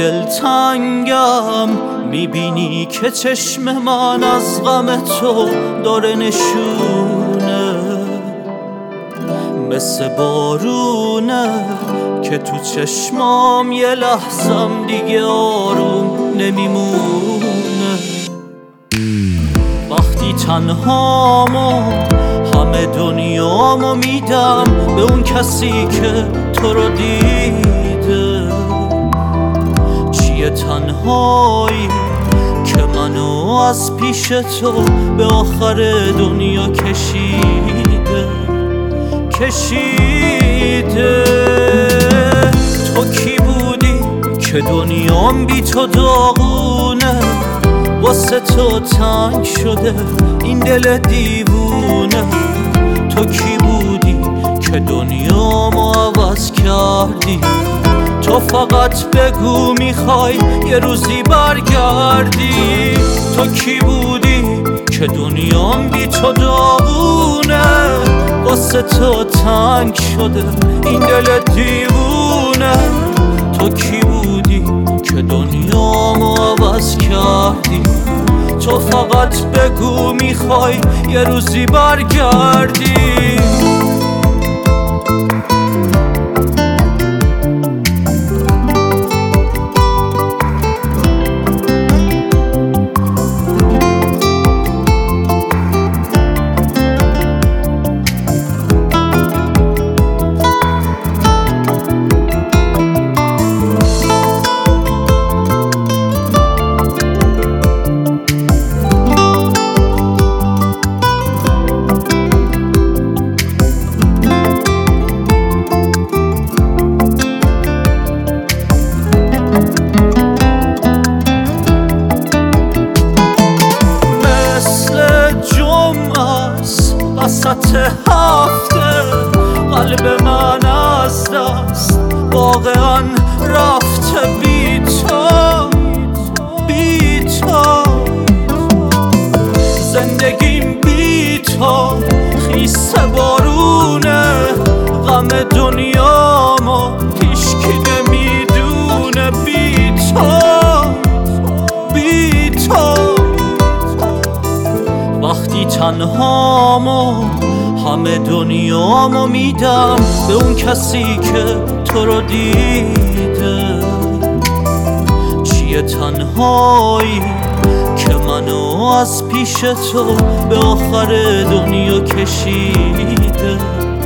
دلتنگم میبینی که چشم من از غم تو داره نشونه، مثل بارونه که تو چشمام یه لحظم دیگه آروم نمیمونه. وقتی تنهامو همه دنیامو میدم به اون کسی که تو رو دیده. چیه تنهایی که منو از پیش تو به آخر دنیا کشیده. تو کی بودی که دنیام بی تو داغونه، واسه تو تنگ شده این دل دیوونه. تو کی بودی که دنیامو عوض کردی، تو فقط بگو میخوای یه روزی برگردی. تو کی بودی که دنیام بی تو داغونه، واسه تو تنگ شده این دل دیوونه. تو کی بودی که دنیامو عوض کردی، تو فقط بگو میخوای یه روزی برگردی. وسط هفته قلب من از دست واقعا رفته بی تو. زندگیم بی تو خیس بارونه، غم دنیامو هیچکی نمیدونه. بی تو وقتی تنهامو همه دنیامو میدم به اون کسی که تو رو دیده. چیه تنهایی که منو از پیش تو به آخر دنیا کشیده.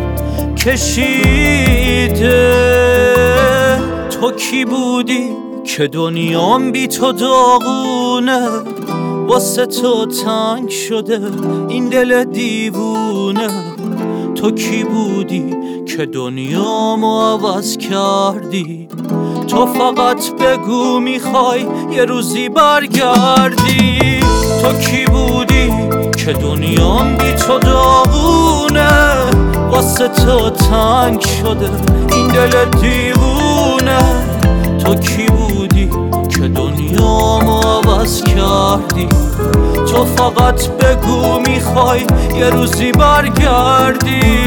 تو کی بودی که دنیام بی تو داغونه، واسه تو تنگ شده این دل دیوونه. تو کی بودی که دنیامو عوض کردی، تو فقط بگو میخوای یه روزی برگردی. تو کی بودی که دنیام بی تو داغونه، واسه تو تنگ شده این دل دیوونه. تو کی بودی که دنیامو عوض کردی، تو فقط بگو میخوای یه روزی برگردی.